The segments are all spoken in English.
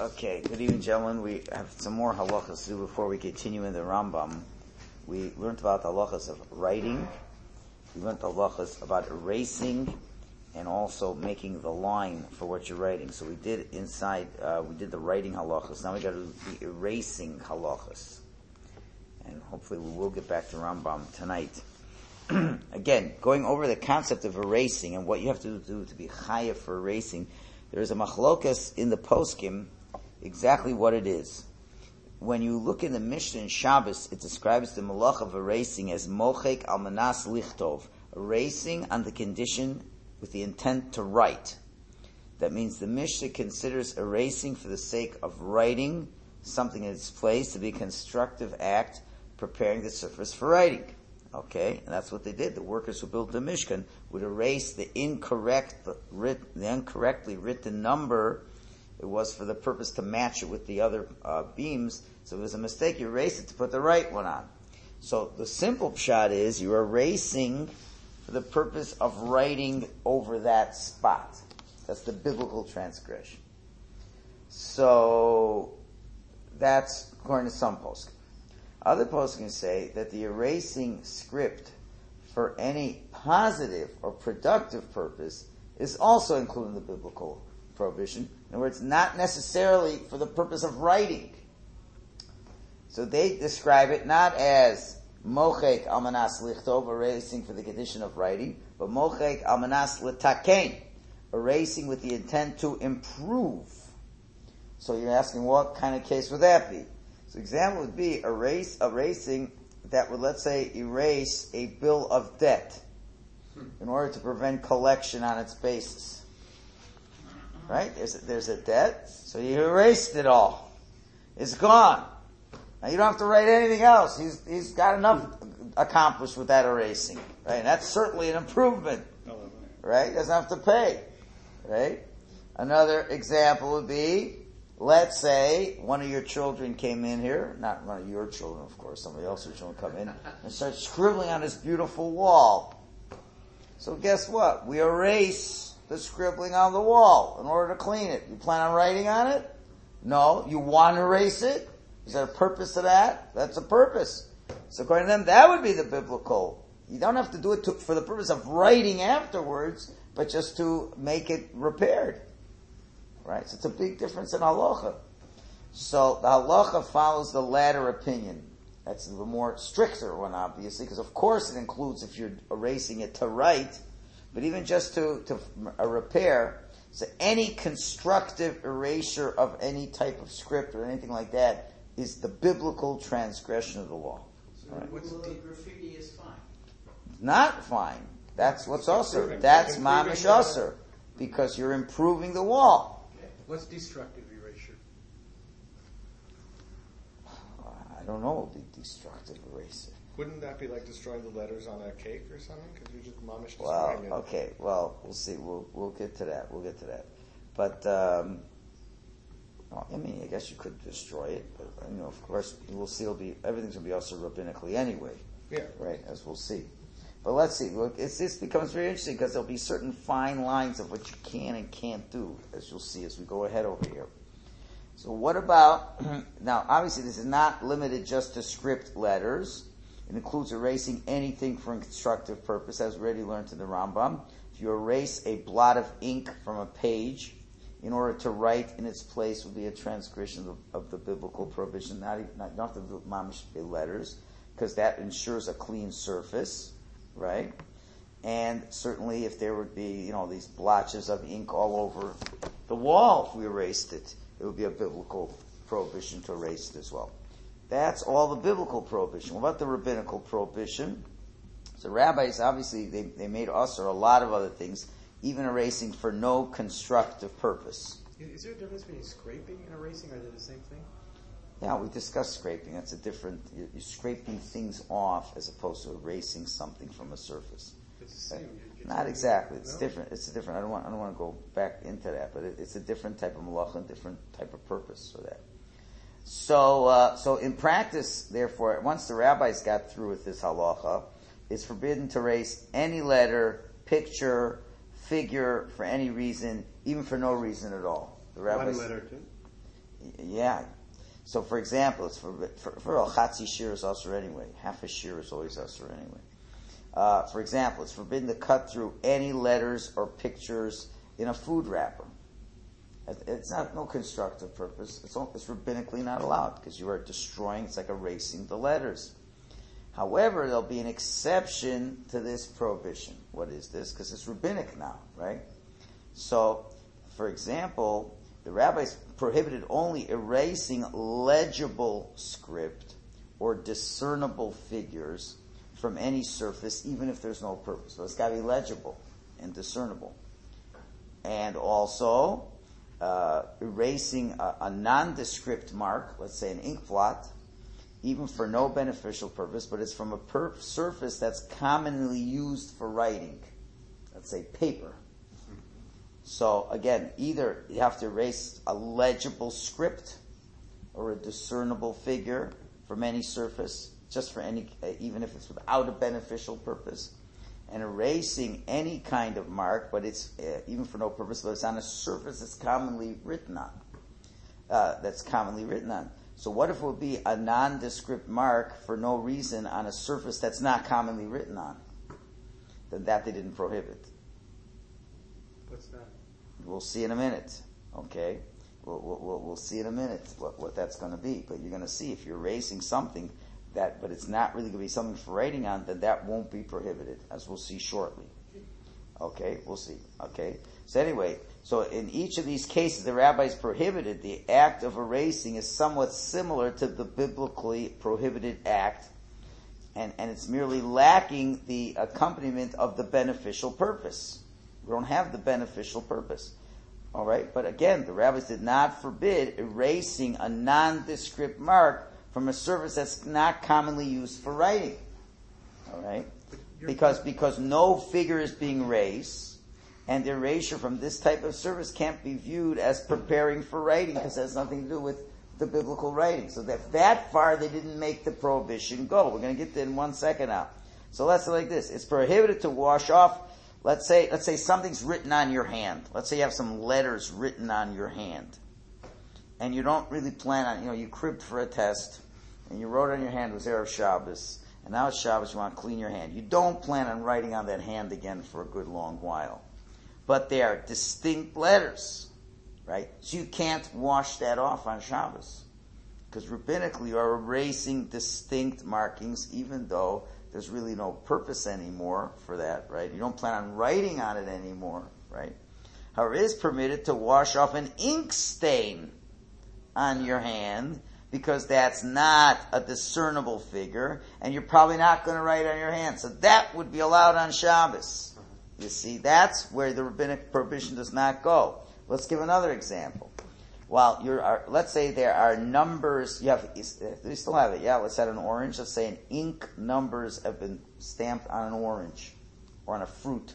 Okay, good evening, gentlemen. We have some more halachas to do before we continue in the Rambam. We learned about the halachas of writing. We learned the halachas about erasing and also making the line for what you're writing. So we did we did the writing halachas. Now we got to do the erasing halachas. And hopefully we will get back to Rambam tonight. Again, going over the concept of erasing and what you have to do to be chayav for erasing, there is a machlokas in the poskim exactly what it is. When you look in the Mishnah in Shabbos, it describes the malach of erasing as mochek al manas lichtov, erasing on the condition with the intent to write. That means the Mishnah considers erasing for the sake of writing something in its place to be a constructive act, preparing the surface for writing. Okay, and that's what they did. The workers who built the Mishkan would erase the incorrectly written number. It was for the purpose to match it with the other beams. So if it was a mistake, you erase it to put the right one on. So the simple pshat is you're erasing for the purpose of writing over that spot. That's the biblical transgression. So that's according to some poskim. Other poskim say that the erasing script for any positive or productive purpose is also included in the biblical prohibition. In other words, not necessarily for the purpose of writing. So they describe it not as mochek almanas lichtov, erasing for the condition of writing, but mochek almanas litaken, erasing with the intent to improve. So you're asking, what kind of case would that be? So example would be erasing that would, let's say, erase a bill of debt in order to prevent collection on its basis. Right? There's a debt, so you erased it all. It's gone. Now you don't have to write anything else. He's got enough accomplished with that erasing. Right? And that's certainly an improvement. Right? He doesn't have to pay. Right? Another example would be, let's say one of your children came in here, not one of your children, of course, somebody else's children come in, and start scribbling on this beautiful wall. So guess what? We erase the scribbling on the wall in order to clean it. You plan on writing on it? No. You want to erase it? Is there a purpose to that? That's a purpose. So according to them, that would be the biblical. You don't have to do it for the purpose of writing afterwards, but just to make it repaired. Right? So it's a big difference in halacha. So the halacha follows the latter opinion. That's the more stricter one, obviously, because of course it includes if you're erasing it to write, but even just to repair. So any constructive erasure of any type of script or anything like that is the biblical transgression of the law. So right? Graffiti is fine. Not fine. That's what's usher. That's mamish usher, because you're improving the wall. What's destructive erasure? I don't know the destructive erasure. Wouldn't that be like destroying the letters on a cake or something? Because you're just mamish destroying it. Okay. Well, we'll see. We'll get to that. But I mean, I guess you could destroy it. But of course, we'll see. Everything's going to be also rabbinically anyway. Yeah. Right. As we'll see. But let's see. Look, this becomes very interesting because there'll be certain fine lines of what you can and can't do, as you'll see as we go ahead over here. So what about, now obviously this is not limited just to script letters. It includes erasing anything for a constructive purpose, as we already learned in the Rambam. If you erase a blot of ink from a page in order to write in its place would be a transgression of the biblical prohibition, not the mamish letters, because that ensures a clean surface. Right? And certainly if there would be, these blotches of ink all over the wall, if we erased it, it would be a biblical prohibition to erase it as well. That's all the biblical prohibition. What about the rabbinical prohibition? So rabbis, obviously, they made usher a lot of other things, even erasing for no constructive purpose. Is there a difference between scraping and erasing? Are they the same thing? Yeah, we discussed scraping. That's a different, you're scraping things off as opposed to erasing something from a surface. It's the same. Not exactly. It's different. It's a different, I don't want to go back into that, but it's a different type of malacha and different type of purpose for that. So in practice, therefore, once the rabbis got through with this halacha, it's forbidden to erase any letter, picture, figure for any reason, even for no reason at all. The rabbis, one letter too? Yeah. So, for example, it's for a chatzi shir is usher anyway. Half a shir is always usher anyway. For example, it's forbidden to cut through any letters or pictures in a food wrapper. It's not no constructive purpose. It's rabbinically not allowed because you are destroying. It's like erasing the letters. However, there'll be an exception to this prohibition. What is this? Because it's rabbinic now, right? So, for example, the rabbis prohibited only erasing legible script or discernible figures from any surface, even if there's no purpose. So it's got to be legible and discernible. And also, erasing a nondescript mark, let's say an ink blot, even for no beneficial purpose, but it's from a surface that's commonly used for writing. Let's say paper. So again, either you have to erase a legible script or a discernible figure from any surface, just for any, even if it's without a beneficial purpose, and erasing any kind of mark, but it's even for no purpose, but it's on a surface that's commonly written on. So what if it would be a nondescript mark for no reason on a surface that's not commonly written on? Then that they didn't prohibit. What's that? We'll see in a minute. Okay, we'll see in a minute what that's going to be. But you're going to see if you're erasing something but it's not really going to be something for writing on, then that won't be prohibited, as we'll see shortly. Okay, we'll see. Okay, so anyway, so in each of these cases, the rabbis prohibited the act of erasing is somewhat similar to the biblically prohibited act, and it's merely lacking the accompaniment of the beneficial purpose. We don't have the beneficial purpose. All right, but again, the rabbis did not forbid erasing a nondescript mark from a surface that's not commonly used for writing. All right, because no figure is being raised, and the erasure from this type of surface can't be viewed as preparing for writing because it has nothing to do with the biblical writing. So that far they didn't make the prohibition go. We're going to get to it in 1 second now. So let's say like this: it's prohibited to wash off. Let's say something's written on your hand. Let's say you have some letters written on your hand, and you don't really plan on, you cribbed for a test, and you wrote on your hand, it was Erev Shabbos, and now it's Shabbos, you want to clean your hand. You don't plan on writing on that hand again for a good long while. But they are distinct letters, right? So you can't wash that off on Shabbos. Because rabbinically you are erasing distinct markings, even though there's really no purpose anymore for that, right? You don't plan on writing on it anymore, right? However, it is permitted to wash off an ink stain on your hand, because that's not a discernible figure, and you're probably not going to write on your hand. So that would be allowed on Shabbos. You see, that's where the rabbinic prohibition does not go. Let's give another example. Well, let's say there are numbers, you still have it, yeah, let's say an orange, let's say an ink numbers have been stamped on an orange, or on a fruit.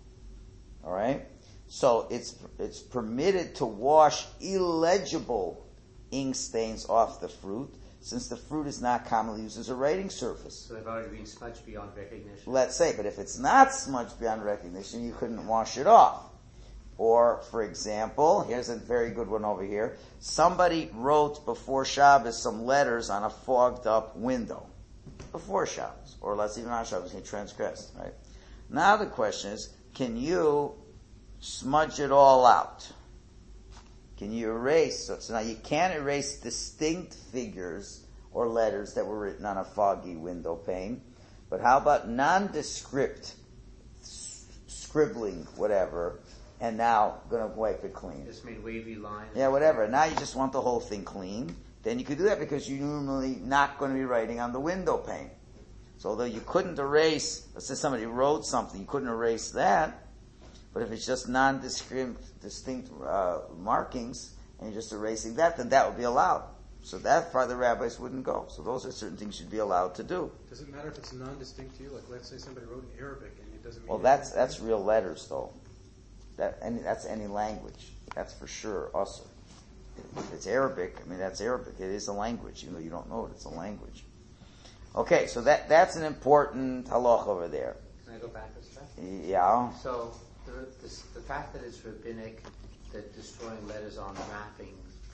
Alright? So it's permitted to wash illegible ink stains off the fruit, since the fruit is not commonly used as a writing surface. So they've already been smudged beyond recognition. Let's say, but if it's not smudged beyond recognition, you couldn't wash it off. Or, for example, here's a very good one over here. Somebody wrote before Shabbos some letters on a fogged up window. Before Shabbos. Or let's even on Shabbos, he transgressed, right? Now the question is, can you smudge it all out? Can you erase? So now you can't erase distinct figures or letters that were written on a foggy window pane. But how about nondescript scribbling, whatever, and now going to wipe it clean? Just made wavy lines. Yeah, whatever. Now you just want the whole thing clean. Then you could do that because you're normally not going to be writing on the window pane. So although you couldn't erase, let's say somebody wrote something, you couldn't erase that. But if it's just distinct markings, and you're just erasing that, then that would be allowed. So that far the rabbis wouldn't go. So those are certain things you'd be allowed to do. Does it matter if it's non-distinct to you? Like, let's say somebody wrote in Arabic and it doesn't mean... Well, that's real letters, though. That's any language. That's for sure, also. If it's Arabic, that's Arabic. It is a language, even though you don't know it. It's a language. Okay, so that's an important halach over there. Can I go back a step? Yeah. So, the fact that it's rabbinic, that destroying letters on wrapping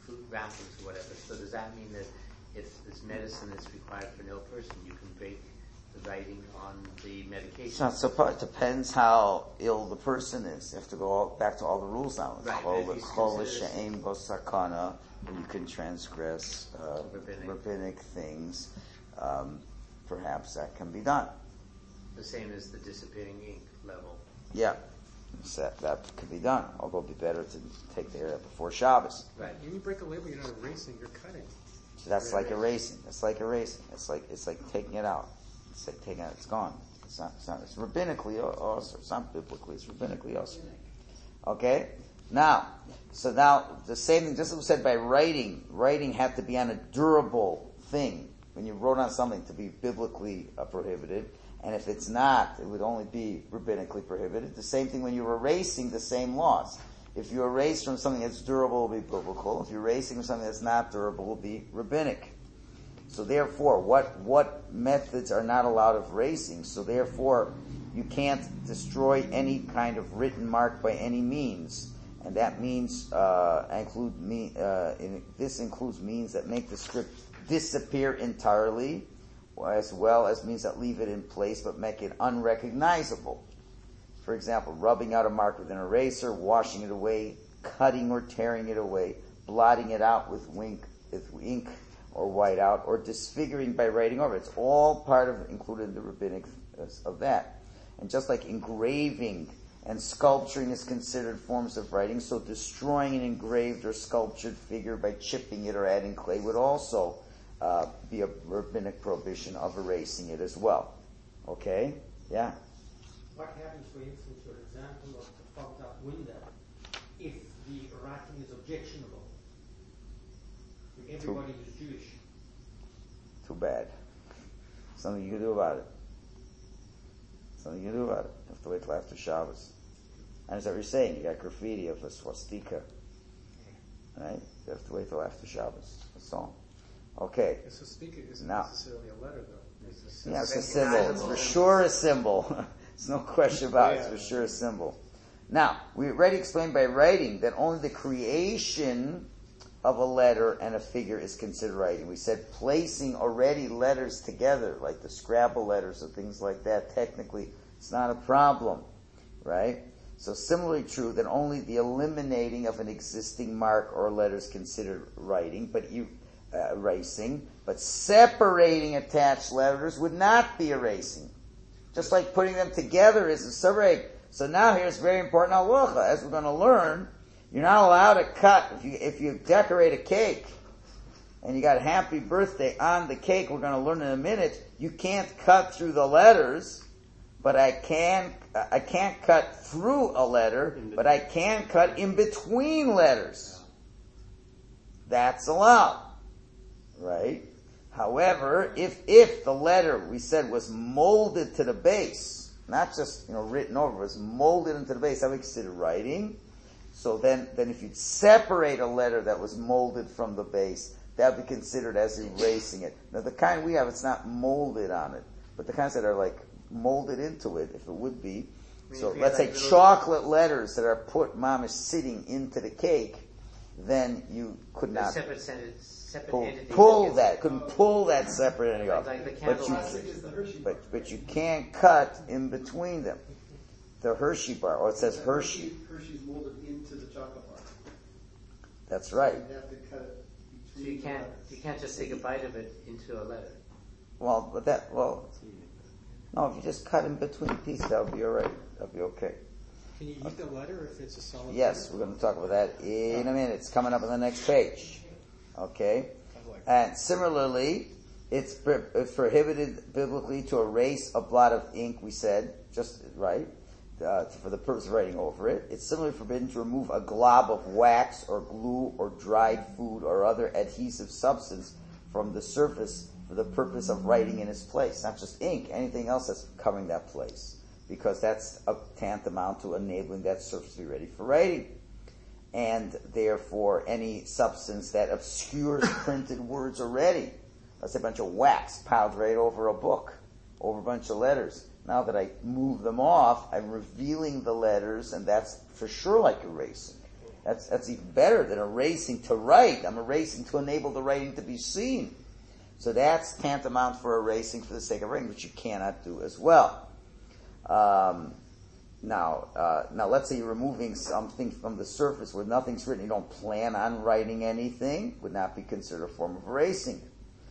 fruit wrappings or whatever. So does that mean that if this medicine is required for an ill person, you can break the writing on the medication? It's not so far. It depends how ill the person is. You have to go back to all the rules now. Right, Chol she'ein bo sakana, where you can transgress rabbinic things. Perhaps that can be done. The same as the disappearing ink level. Yeah, so that could be done. Although it'd be better to take care of that before Shabbos. Right. When you break a label, you're not erasing, you're cutting. So that's like erasing. It's like erasing. It's like taking it out. It's like taking it out. It's gone. It's not. It's rabbinically also. It's not biblically. It's rabbinically also. Okay. Now the same thing. Just as was said by writing. Writing had to be on a durable thing. When you wrote on something to be biblically prohibited, and if it's not, it would only be rabbinically prohibited. The same thing when you're erasing, the same laws. If you erase from something that's durable, it will be biblical. If you're erasing from something that's not durable, it will be rabbinic. So therefore, what methods are not allowed of erasing? So therefore, you can't destroy any kind of written mark by any means. And that means, this includes means that make the script disappear entirely, as well as means that leave it in place but make it unrecognizable. For example, rubbing out a mark with an eraser, washing it away, cutting or tearing it away, blotting it out with ink or whiteout, or disfiguring by writing over it. It's all included in the rabbinic of that. And just like engraving and sculpturing is considered forms of writing, so destroying an engraved or sculptured figure by chipping it or adding clay would also be a rabbinic prohibition of erasing it as well. Okay? Yeah? What happens, for instance, your example of the fogged up window, if the writing is objectionable? If everybody is Jewish. Too bad. Something you can do about it. You have to wait till after Shabbos. And as I was saying, you got graffiti of a swastika. Right? You have to wait till after Shabbos. That's all. Okay. So speaking isn't Now. necessarily a letter, though. It's a symbol. Yeah, it's a symbol. It's for sure a symbol. There's no question about it. It's for sure a symbol. Now, we already explained by writing that only the creation of a letter and a figure is considered writing. We said placing already letters together, like the Scrabble letters or things like that, technically it's not a problem, right? So similarly true that only the eliminating of an existing mark or letter is considered writing, erasing, but separating attached letters would not be erasing. Just like putting them together is a separate. So now here's very important halacha. As we're going to learn, you're not allowed to cut. If you decorate a cake and you got happy birthday on the cake, we're going to learn in a minute, you can't cut through the letters, but I can't cut through a letter, but I can cut in between letters. That's allowed. Right? However, if the letter we said was molded to the base, not just written over, was molded into the base, that we consider writing. So then if you'd separate a letter that was molded from the base, that would be considered as erasing it. Now the kind we have, it's not molded on it, but the kinds that are like molded into it, if it would be. So let's say chocolate letters that are put mamish sitting into the cake, then you could not pull that. Couldn't pull that separate entity off. But you can't cut in between them. The Hershey bar, or it says Hershey. Hershey's molded into the chocolate bar. That's right. You have to cut it So you can't just take a bite of it into a letter. No, if you just cut in between pieces, that would be alright. That would be okay. Can you eat the letter if it's a solid Yes, we're going to talk about that in a minute. It's coming up on the next page. Okay? And similarly, it's prohibited biblically to erase a blot of ink, we said, just right, for the purpose of writing over it. It's similarly forbidden to remove a glob of wax or glue or dried food or other adhesive substance from the surface for the purpose of writing in its place. Not just ink, anything else that's covering that place. Because that's tantamount to enabling that surface to be ready for writing. And therefore, any substance that obscures printed words already, let's say a bunch of wax piled right over a book, over a bunch of letters. Now that I move them off, I'm revealing the letters, and that's for sure like erasing. That's even better than erasing to write. I'm erasing to enable the writing to be seen. So that's tantamount for erasing for the sake of writing, which you cannot do as well. Now let's say you're removing something from the surface where nothing's written. You don't plan on writing anything. Would not be considered a form of erasing.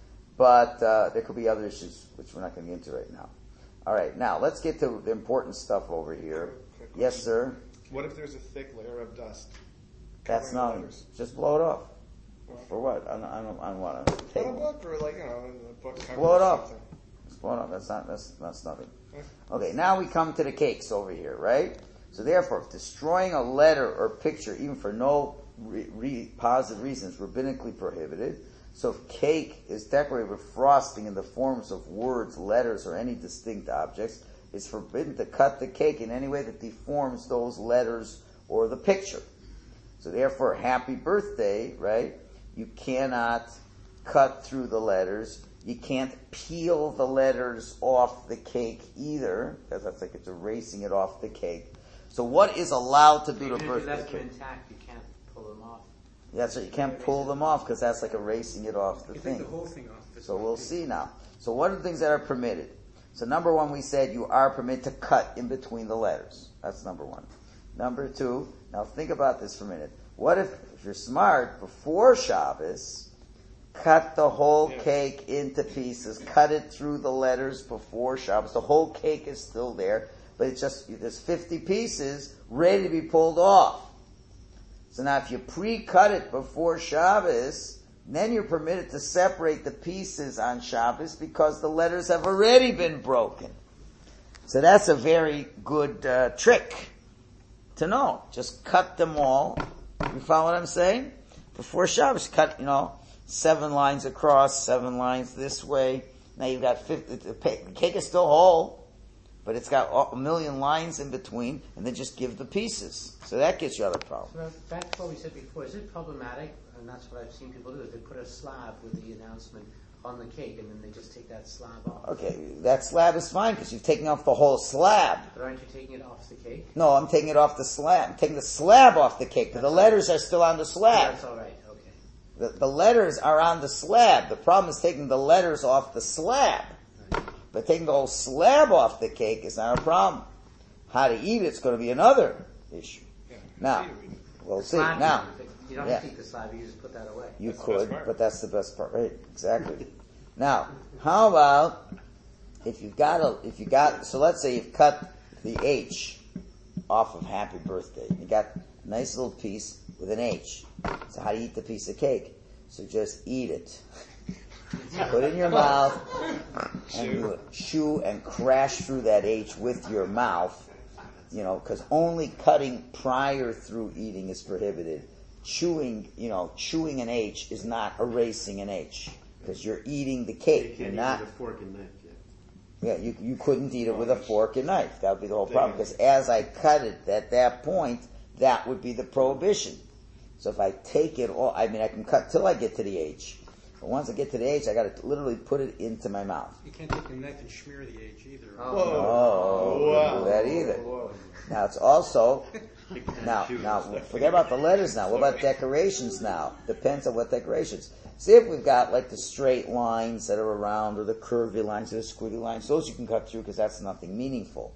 But there could be other issues, which we're not going to get into right now. All right, now let's get to the important stuff over here. Yes, sir? What if there's a thick layer of dust? That's covering the nothing. letters? Just blow it off. For what? I don't want to take On a book or like, in a book cover blow it or off. something. Just blow it off. That's nothing. Okay, now we come to the cakes over here, right? So therefore, if destroying a letter or picture, even for no positive reasons, rabbinically prohibited. So if cake is decorated with frosting in the forms of words, letters, or any distinct objects, it's forbidden to cut the cake in any way that deforms those letters or the picture. So therefore, happy birthday, right? You cannot cut through the letters. You can't peel the letters off the cake either, because that's like it's erasing it off the cake. So what is allowed to do to Even if you birthday left them cake? intact, you can't pull them off. Yeah, so you can't pull them off because that's like erasing it off the You thing. take the whole thing off. If it's So one we'll piece. see now. So what are the things that are permitted? So number one, we said you are permitted to cut in between the letters. That's number one. Number two, now think about this for a minute. What if you're smart, before Shabbos, cut the whole cake into pieces, cut it through the letters before Shabbos. The whole cake is still there, but it's just, there's 50 pieces ready to be pulled off. So now if you pre-cut it before Shabbos, then you're permitted to separate the pieces on Shabbos because the letters have already been broken. So that's a very good trick to know. Just cut them all. You follow what I'm saying? Before Shabbos, cut, 7 lines across, 7 lines this way. Now you've got 50, the cake is still whole, but it's got a million lines in between, and then just give the pieces. So that gets you out of the problem. So back to what we said before, is it problematic, and that's what I've seen people do, is they put a slab with the announcement on the cake, and then they just take that slab off. Okay, that slab is fine because you've taken off the whole slab. But aren't you taking it off the cake? No, I'm taking it off the slab. I'm taking the slab off the cake, but the letters are still on the slab. That's all right, okay. The letters are on the slab. The problem is taking the letters off the slab. But taking the whole slab off the cake is not a problem. How to eat it's going to be another issue. Now, we'll see. Slab, Now, you don't have to eat the slab, you just put that away. you That's the best could, part. but that's the best part, right? Exactly. Now, how about so let's say you've cut the H off of happy birthday. You got a nice little piece with an H. So how do you eat the piece of cake? So just eat it. Put it in your mouth and you chew and crash through that H with your mouth. Because only cutting prior through eating is prohibited. Chewing an H is not erasing an H. Because you're eating the cake. You're not. With a fork and knife, Yeah, you couldn't eat it with a fork and knife. That would be the whole problem. Because as I cut it at that point, that would be the prohibition. So if I take it all, I can cut till I get to the H. But once I get to the H, I got to literally put it into my mouth. You can't take a knife and smear the H either. Couldn't do that either. Now it's also, now forget about the letters now. What about decorations now? Depends on what decorations. See if we've got like the straight lines that are around or the curvy lines or the squiggly lines. Those you can cut through because that's nothing meaningful.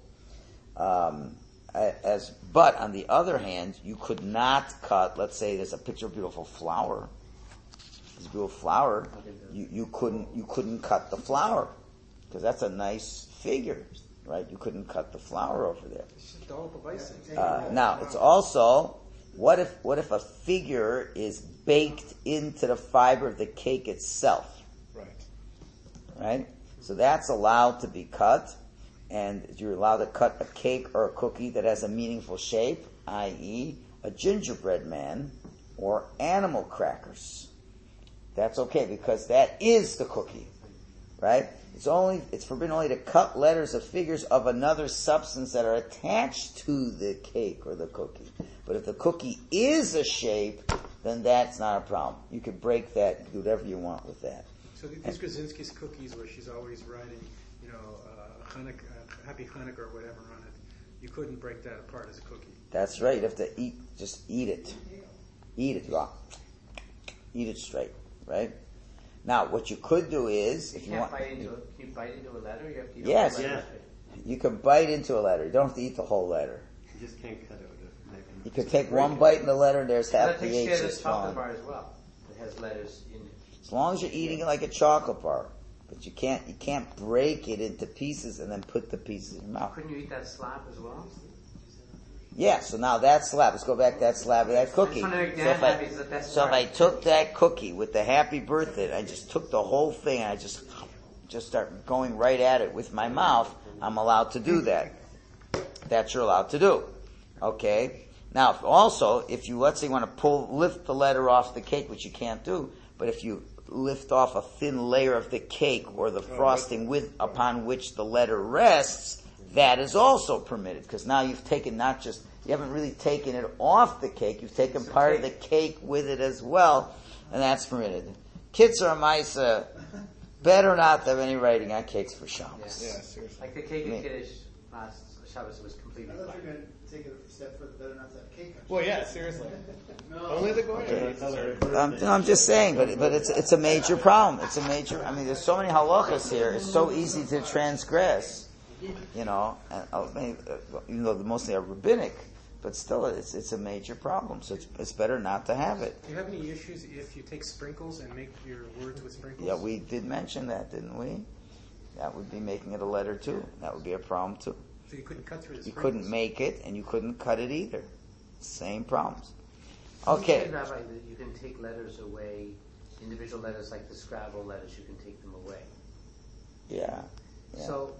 But on the other hand, you could not cut, let's say there's a picture of a beautiful flower. There's a beautiful flower. You couldn't cut the flower because that's a nice figure, right? You couldn't cut the flower over there. Now it's also, what if a figure is baked into the fiber of the cake itself? Right? So that's allowed to be cut. And you're allowed to cut a cake or a cookie that has a meaningful shape, i.e. a gingerbread man or animal crackers. That's okay because that is the cookie, right? It's forbidden only to cut letters of figures of another substance that are attached to the cake or the cookie. But if the cookie is a shape, then that's not a problem. You can break that, you can do whatever you want with that. So these Krasinski's cookies where she's always writing, Happy Hanukkah or whatever on it, you couldn't break that apart as a cookie. That's right. You have to just eat it. Eat it raw. Eat it straight, right? Now, what you could do is, if you want, Can you bite into a letter? You have to eat Yes. the whole letter. you can bite into a letter. You don't have to eat the whole letter. You just can't cut it. You could take one bite in the letter, there's half That the takes H care of that's this chocolate gone. bar as well. It has letters in it. As long as you're eating it like a chocolate bar. But you can't break it into pieces and then put the pieces in your mouth. Couldn't you eat that slab as well? Yeah, so now that slab, let's go back to that slab of that cookie. I just wanna make So Dan if I, happy, is the best so if I part. took that cookie with the happy birthday, I just took the whole thing and I just start going right at it with my mouth, I'm allowed to do that. That you're allowed to do. Okay? Now, if you, let's say you want to lift the letter off the cake, which you can't do, but if you lift off a thin layer of the cake or the frosting upon which the letter rests, that is also permitted, because now you've taken you haven't really taken it off the cake, you've taken part of the cake with it as well, and that's permitted. Kitzur Maisa, better not to have any writing on cakes for Shabbos. Yeah, seriously. Like the cake in Kiddush last Shabbos was I completely thought you fine. were going to take it a step further, better not to have cake. Well, yeah, seriously. No. Only the Goyim. Okay. I'm just saying, but it's a major problem. It's a major. I mean, there's so many halachas here. It's so easy to transgress. You know, even though mostly are rabbinic, but still, it's a major problem. So it's better not to have it. Do you have any issues if you take sprinkles and make your words with sprinkles? Yeah, we did mention that, didn't we? That would be making it a letter too. That would be a problem too. So you couldn't cut through the You sprinkles? couldn't make it, and you couldn't cut it either. Same problems. You Okay. said, Rabbi, that you can take letters away, individual letters like the Scrabble letters, you can take them away. Yeah. So,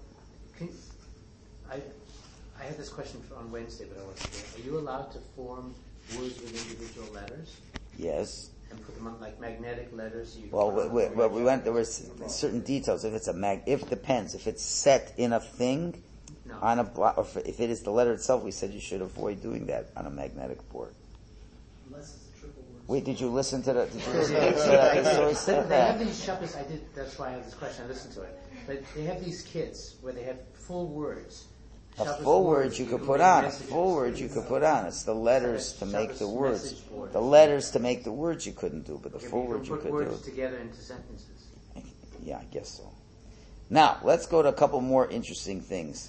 I had this question on Wednesday, but I wasn't sure. Are you allowed to form words with individual letters Yes. and put them on like magnetic letters? So you can Well, put on we went. There was certain details. If it's depends. If it's set in a thing, No. on a block, or if it is the letter itself, we said you should avoid doing that on a magnetic board. Unless it's a triple word. Wait, did you listen to that? Did you listen to that? So he said They have that. these Shabbos, that's why I have this question, I listened to it. But they have these kits where they have full words. A Shabbos full word you could can put make on. A messages. full word you could put on. It's the letters to make the Shabbos words. message board. The letters to make the words you couldn't do, but the Okay, full but words you put could words do. together into sentences. Yeah, I guess so. Now, let's go to a couple more interesting things.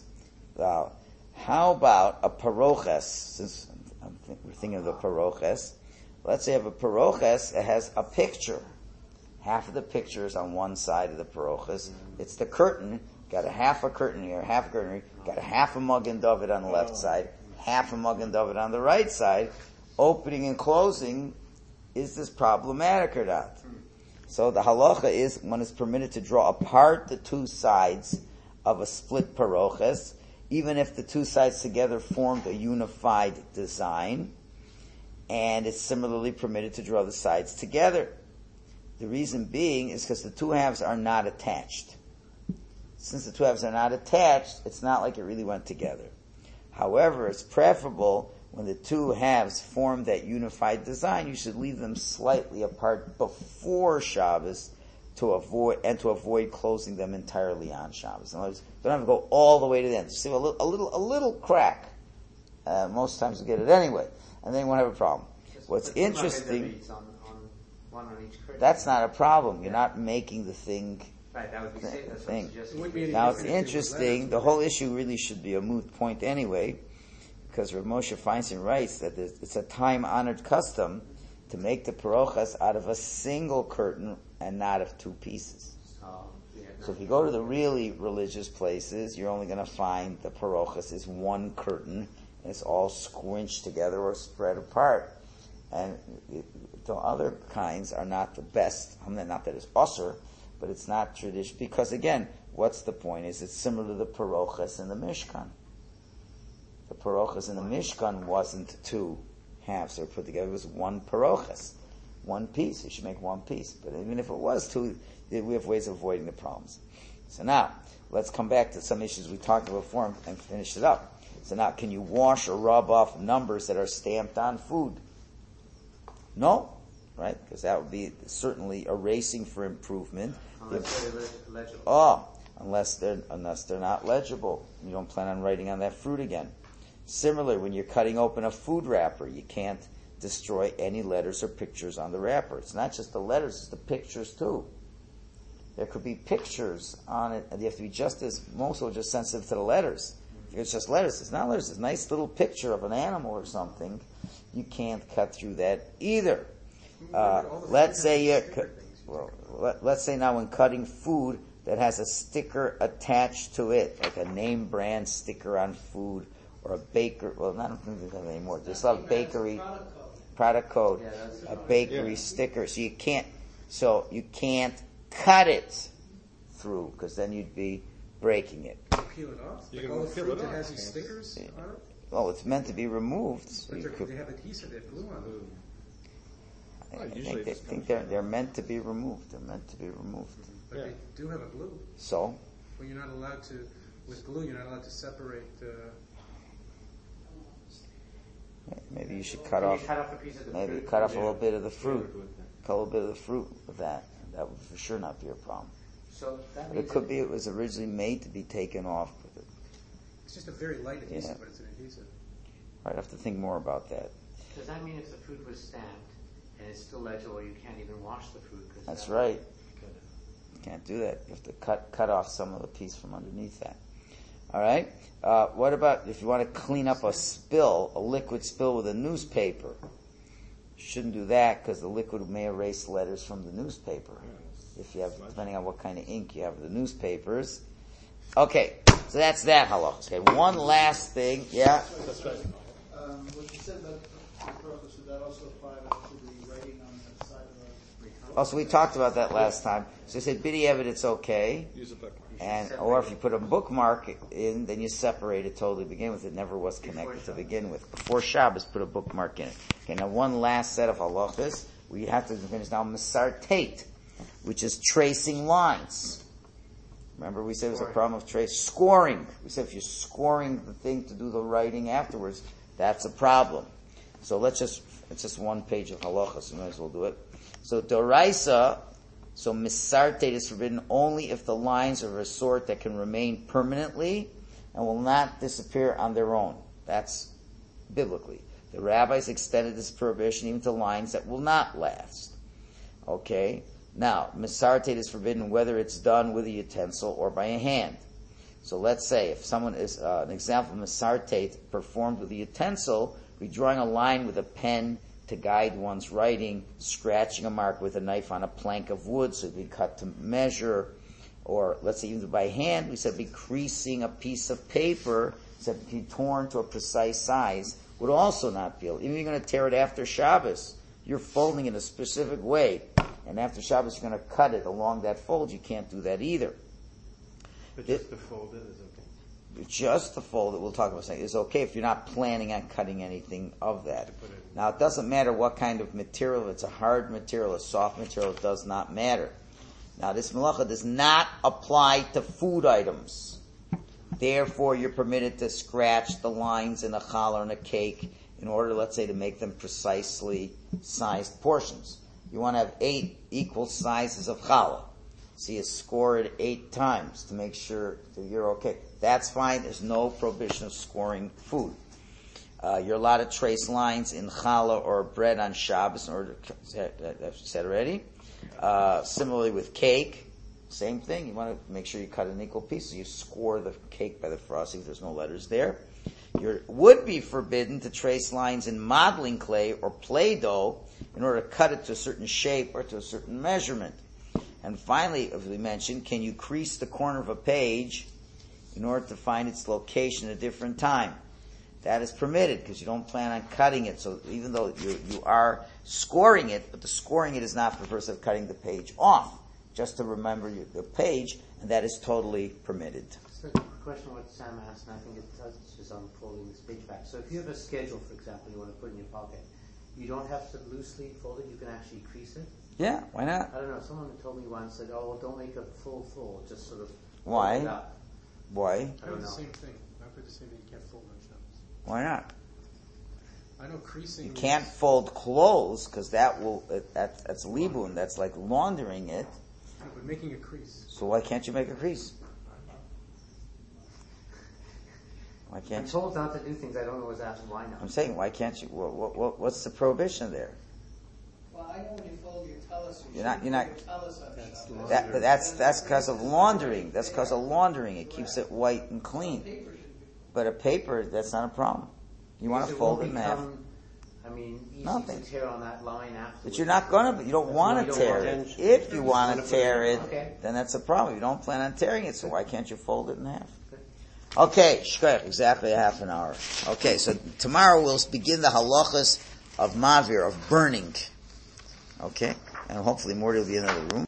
How about a paroches? Since we're thinking of the paroches, let's say I have a paroches that has a picture. Half of the picture is on one side of the paroches. It's the curtain. Got a half a curtain here, half a curtain here. Got a half a Magen David on the left side, half a Magen David on the right side. Opening and closing, is this problematic or not? So the halacha is one is permitted to draw apart the two sides of a split paroches, even if the two sides together formed a unified design, and it's similarly permitted to draw the sides together. The reason being is because the two halves are not attached. Since the two halves are not attached, it's not like it really went together. However, it's preferable when the two halves form that unified design, you should leave them slightly apart before Shabbos to avoid closing them entirely on Shabbos. In other words, don't have to go all the way to the end. Just see a little crack. Most times you get it anyway, and then you won't have a problem. What's But some interesting, Magen Davids on one on each curtain. that's not a problem. You're not making the thing. Right, that would be safe. That's what thing. I'm suggesting. It wouldn't be any Now it's different if it was interesting, letters. the whole issue really should be a moot point anyway, because Rav Moshe Feinstein writes that it's a time-honored custom to make the parochas out of a single curtain and not of two pieces. So if you go to the really religious places, you're only going to find the parochas is one curtain, and it's all squinched together or spread apart. And the other kinds are not the best. Not that it's usher, but it's not tradition. Because again, what's the point? Is it's similar to the parochas in the Mishkan. The parochas in the Mishkan wasn't two halves that were put together. It was one parochas, one piece. You should make one piece. But even if it was two, we have ways of avoiding the problems. So now, let's come back to some issues we talked about before and finish it up. So now, can you wash or rub off numbers that are stamped on food? No, right? Because that would be certainly erasing for improvement. Unless they're legible. Unless they're not legible. You don't plan on writing on that fruit again. Similarly, when you're cutting open a food wrapper, you can't destroy any letters or pictures on the wrapper. It's not just the letters, it's the pictures too. There could be pictures on it, and you have to be just sensitive to the letters. If it's just letters, it's not letters, it's a nice little picture of an animal or something. You can't cut through that either. Let's say let's say now when cutting food that has a sticker attached to it, like a name brand sticker on food, or a baker, well, I don't think there's that anymore. There's a lot of bakery, product code, a bakery sticker. So you can't cut it through, because then you'd be breaking it. Peel it off? You Like can all the peel fruit it that off, has these yeah. stickers on it? Well, it's meant to be removed. So But you could, they have adhesive, they have glue on them. Well, I usually think it's they're meant to be removed. They're meant to be removed. But Yeah. they do have a glue. So, Well, you're not allowed to, with glue, you're not allowed to separate, maybe you should cut Can you off. cut off a piece of the Maybe fruit? cut off a little bit of the fruit. Cut a little bit of the fruit with that. That would for sure not be a problem. So that But means it could be it was originally made to be taken off with it. it's just a very light adhesive, Yeah. but it's an adhesive. I'd have to think more about that. Does that mean if the fruit was stamped and it's still legible, you can't even wash the fruit? 'Cause That's that- right. You can't do that. You have to cut off some of the piece from underneath that. All right. What about if you want to clean up a liquid spill with a newspaper? You shouldn't do that because the liquid may erase letters from the newspaper. If you have, depending on what kind of ink you have with the newspapers. Okay, so that's that halakha. Okay, one last thing. Yeah. That's right. What you said about the purpose, would that also apply to the writing on the side of the... Also, we talked about that last time. So I said, bidi it's okay. Use a bookmark. Or if you put a bookmark in, then you separate it totally to begin with. It never was connected to begin with. Before Shabbos, put a bookmark in it. Okay, now one last set of halachas. We have to finish now Mesartate, which is tracing lines. Remember we said it was a problem of scoring. We said if you're scoring the thing to do the writing afterwards, that's a problem. So it's just one page of halachas, so we might as well do it. So Doraisa, so Mesartate is forbidden only if the lines are of a sort that can remain permanently and will not disappear on their own. That's biblically. The rabbis extended this prohibition even to lines that will not last. Okay? Now, Mesartate is forbidden whether it's done with a utensil or by a hand. So let's say if someone is, an example of Mesartate performed with a utensil, we're drawing a line with a pen to guide one's writing, scratching a mark with a knife on a plank of wood so it'd be cut to measure, or let's say even by hand, we said be creasing a piece of paper, said be torn to a precise size, would also not be. Even if you're going to tear it after Shabbos, you're folding it a specific way, and after Shabbos you're going to cut it along that fold, you can't do that either. But just to fold it is okay. Just the fold that we'll talk about is okay if you're not planning on cutting anything of that. Now it doesn't matter what kind of material, if it's a hard material, a soft material, it does not matter. Now this malacha does not apply to food items. Therefore you're permitted to scratch the lines in a challah or in a cake in order, let's say, to make them precisely sized portions. You want to have 8 equal sizes of challah. So you score it 8 times to make sure that you're okay. That's fine. There's no prohibition of scoring food. You're allowed to trace lines in challah or bread on Shabbos in order to, I've said already. Similarly with cake, same thing. You want to make sure you cut an equal piece. So you score the cake by the frosting if there's no letters there. You would be forbidden to trace lines in modeling clay or Play-Doh in order to cut it to a certain shape or to a certain measurement. And finally, as we mentioned, can you crease the corner of a page in order to find its location at a different time? That is permitted because you don't plan on cutting it. So even though you are scoring it, but the scoring it is not for the purpose of cutting the page off, just to remember the page, and that is totally permitted. So the question what Sam asked, and I think it touches on folding this page back. So if you have a schedule, for example, you want to put in your pocket, you don't have to loosely fold it, you can actually crease it. Yeah, why not? I don't know, someone told me once that, well, don't make a full fold, just sort of Why? fold it up. Why? I I do don't the know. same thing. I put the same thing. You can't fold on Shabbos. Why not? I know creasing. You can't fold clothes because that's libun. That's like laundering it. No, but making a crease. So why can't you make a crease? Why I'm can't you? told not to do things I don't always ask why not. I'm saying, why can't you? What's the prohibition there? Well, I know when you fold your talus, You're not- you're not- your talus on That's top. laundry. But that's because of laundering. That's because of laundering. It keeps it white and clean. Paper should be. But a paper, that's not a problem. You want to Because fold it won't in half. become, I mean, easy Nothing. to tear on that line afterwards. But you're not gonna, you don't want You to don't tear want it. to. If you want to tear it, Okay. then that's a problem. You don't plan on tearing it, so why can't you fold it in half? Okay, shkech, exactly a half an hour. Okay, so tomorrow we'll begin the halachas of mavir, of burning. Okay? And hopefully Morty will be in another room.